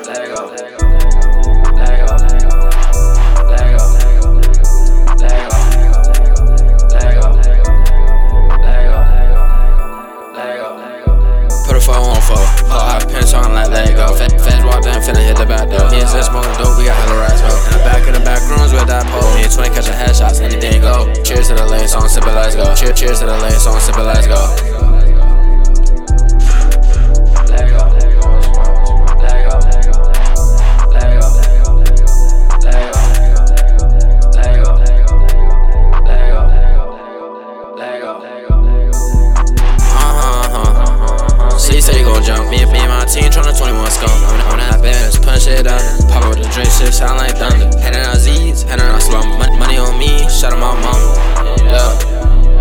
Put a 4 on 4. Hot pin on like Lego. Feds walked in, finna hit the back door. Me and Zed smoking dope, we got hella rats, ho. In the back of the back rooms with that pole. Me and 20 catching headshots, anything go. Cheers to the lane, song, sip it, let's go. Cheers to the lane, song, sip it, let's go. She say you gon' jump, me and my team tryna 21 skunk. I'm that bad, just punch it out. Pop up with the drink, shit sound like thunder. Handing out Z's, handing out slum. Money on me, shout out my mama. Yeah.